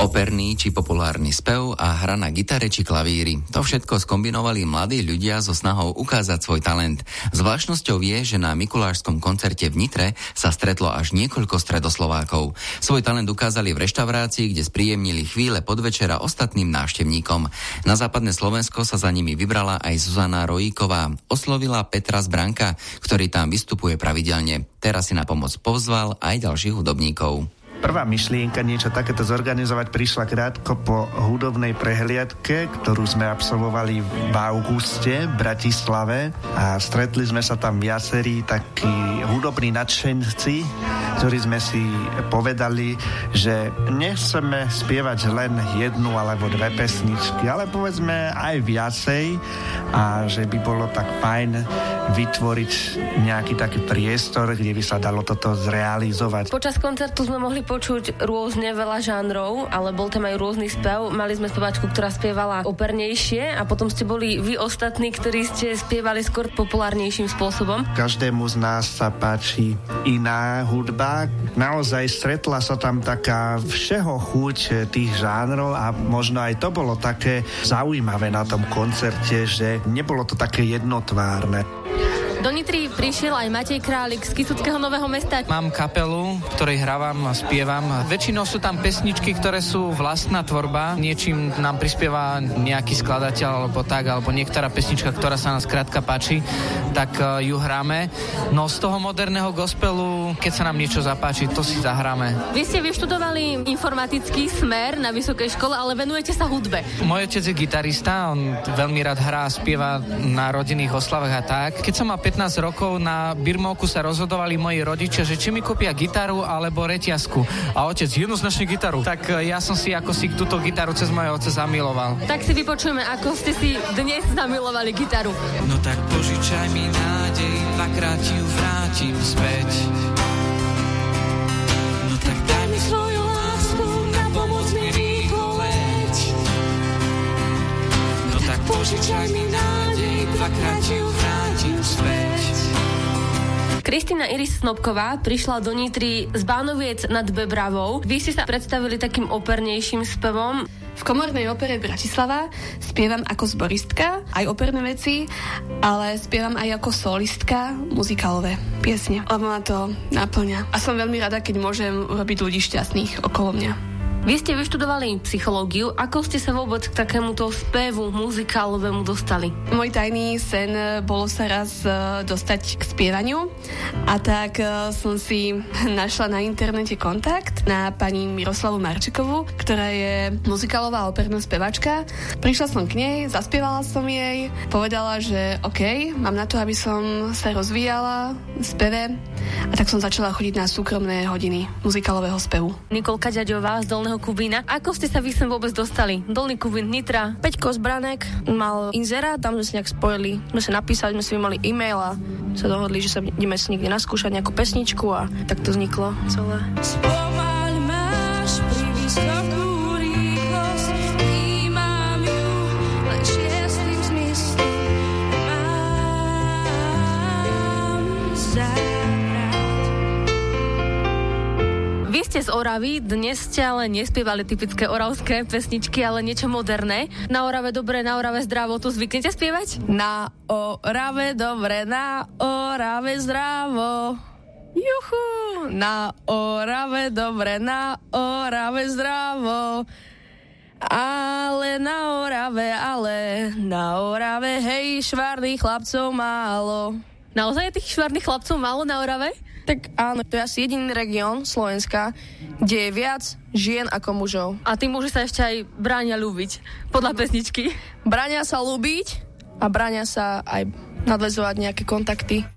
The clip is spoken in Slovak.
Operný či populárny spev a hra na gitare či klavíri. To všetko skombinovali mladí ľudia so snahou ukázať svoj talent. Zvláštnosťou je, že na mikulášskom koncerte v Nitre sa stretlo až niekoľko stredoslovákov. Svoj talent ukázali v reštaurácii, kde spríjemnili chvíle podvečera ostatným návštevníkom. Na západné Slovensko sa za nimi vybrala aj Zuzana Rojíková. Oslovila Petra Zbranka, ktorý tam vystupuje pravidelne. Teraz si na pomoc pozval aj ďalších hudobníkov. Prvá myšlienka niečo takéto zorganizovať prišla krátko po hudobnej prehliadke, ktorú sme absolvovali v auguste v Bratislave a stretli sme sa tam viacerí takí hudobní nadšenci, ktorí sme si povedali, že nechceme spievať len jednu alebo dve pesničky, ale povedzme aj viacej a že by bolo tak fajn vytvoriť nejaký taký priestor, kde by sa dalo toto zrealizovať. Počas koncertu sme mohli počuť rôzne veľa žánrov, ale bol tam aj rôzny spev. Mali sme speváčku, ktorá spievala opernejšie a potom ste boli vy ostatní, ktorí ste spievali skôr populárnejším spôsobom. Každému z nás sa páči iná hudba. Naozaj stretla sa tam taká všeho chuť tých žánrov a možno aj to bolo také zaujímavé na tom koncerte, že nebolo to také jednotvárne. Do Nitry prišiel aj Matej Králik z Kysuckého Nového Mesta. Mám kapelu, ktorej hrávam a spievam. Väčšinou sú tam pesničky, ktoré sú vlastná tvorba. Niečím nám prispieva nejaký skladateľ alebo tak, alebo niektorá pesnička, ktorá sa nám skrátka páči, tak ju hráme. No z toho moderného gospelu, keď sa nám niečo zapáči, to si zahráme. Vy ste vyštudovali informatický smer na vysokej škole, ale venujete sa hudbe. Môj otec je gitarista, on veľmi rád hrá a spieva na rodinných oslavách a tak. Keď som mal 15 rokov, na birmovku sa rozhodovali moji rodičia, že či mi kúpia gitaru alebo reťazku. A otec jednoznačne gitaru. Tak ja som si ako si túto gitaru cez mojho otca zamiloval. Tak si vypočujeme, ako ste si dnes zamilovali gitaru. No tak požičaj mi nádej, dvakrát ti ju vrátim späť. No tak daj mi svoju lásku, na pomoc mi rýchlo leď. No tak požičaj mi nádej, dvakrát ti ju vrátim späť. Kristina Iris Snopková prišla do Nitry z Bánoviec nad Bebravou. Vy ste sa predstavili takým opernejším spevom. V Komornej opere Bratislava spievam ako zboristka, aj operné veci, ale spievam aj ako solistka muzikálové piesne, lebo ma to naplňa. A som veľmi rada, keď môžem robiť ľudí šťastných okolo mňa. Vy ste vyštudovali psychológiu. Ako ste sa vôbec k takémuto spevu muzikálovému dostali? Môj tajný sen bolo sa raz dostať k spievaniu a tak som si našla na internete kontakt na pani Miroslavu Marčekovú, ktorá je muzikálová operná spevačka. Prišla som k nej, zaspievala som jej, povedala, že OK, mám na to, aby som sa rozvíjala v speve a tak som začala chodiť na súkromné hodiny muzikálového spevu. Nikolka Ďaďová z Dolného Kubína. Ako ste sa vy sem vôbec dostali? Dolný Kubín, Nitra. Peťko Zbranek mal inzerát, tam sme si nejak spojili. Sme sa napísali, sme si vymali e-mail a sa dohodli, že sa ideme si niekde naskúšať nejakú pesničku a tak to vzniklo celé. Spomaľ máš pri vysokú rýchlosť, vnímam ju len šiestým zmyslom. Mám záhrad. Vy ste z Oravy, dnes ste ale nespievali typické oravské pesničky, ale niečo moderné. Na Orave dobre, na Orave zdravo, to zvyknete spievať? Na Orave dobre, na Orave zdravo. Juchu! Na Orave dobre, na Orave zdravo. Ale na Orave, hej, švárnych chlapcov málo. Naozaj je tých švárnych chlapcov málo na Orave? Tak áno, to je asi jediný región Slovenska, kde je viac žien ako mužov. A tí muži sa ešte aj bránia ľúbiť, podľa pesničky. Bránia sa ľúbiť a bránia sa aj nadväzovať nejaké kontakty.